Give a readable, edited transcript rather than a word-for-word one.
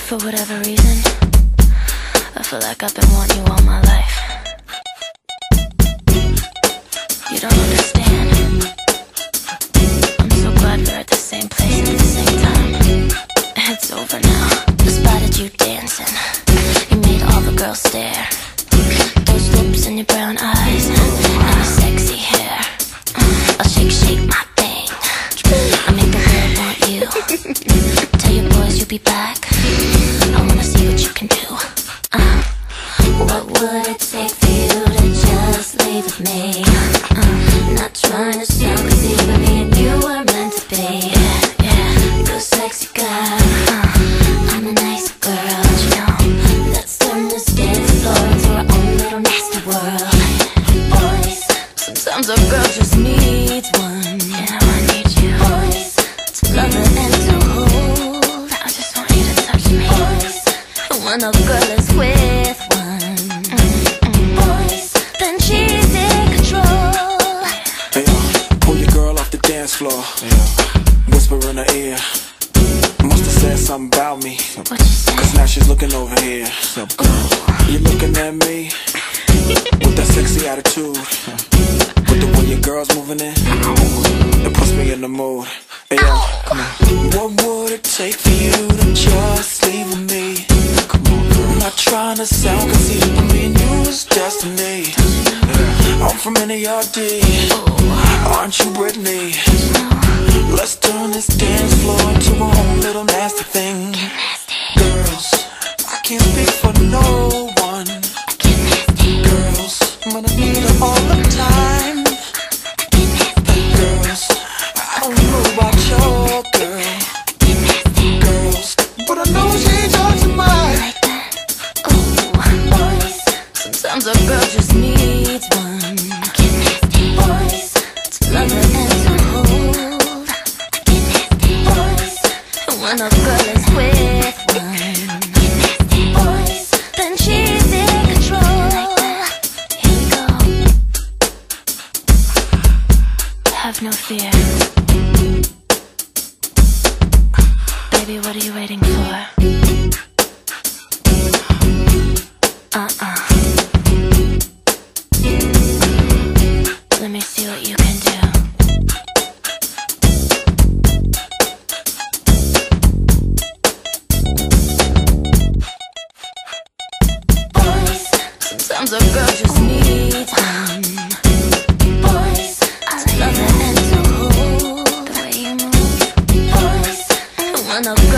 For whatever reason, I feel like I've been wanting you all my life. You don't understand. I'm so glad we're at the same place at the same time. It's over now. I spotted you dancing. You made all the girls stare. Those lips and your brown eyes and your sexy hair. I'll shake, shake my thing. I make the world want you. Tell your boys you'll be back. I wanna see what you can do. What would it take for you to just leave with me? Not trying to sound crazy, but me and you were meant to be. You're a sexy girl, I'm a nice girl. You know, let's turn this dance floor into our own little nasty world. Boys, sometimes a girl just needs one. Yeah, I need you. Boys, to love her and to hold. I just want you to touch me. Boys, when a girl is with one, boys, then she's in control. Hey, pull your girl off the dance floor. Whisper in her ear. Must've said something about me. What you say? Cause now she's looking over here. You're looking at me with that sexy attitude. With the way your girl's moving in, it puts me in the mood. Hey, yo, come on. What would it take for you to just leave with me? Come on, girl. I'm not trying to sound conceited, but me and you is destiny. I'm from NARD. Aren't you Britney? Let's turn this dance floor into our own little nasty thing. Girls, I can't speak for no one. Girls, I'm gonna need her all the time. Girls, I don't know about your girl. Girls, but I know she ain't yours and mine. Boys, sometimes a girl just needs one. Boys, to love her and to hold. Boys, when a girl is with one, boys, then she's in control. Here we go. Have no fear. Baby, what are you waiting for? Let me see what you can do. Boys, sometimes a girl just needs one. Boys, to love her and to hold. The way you move. Boys, when a girl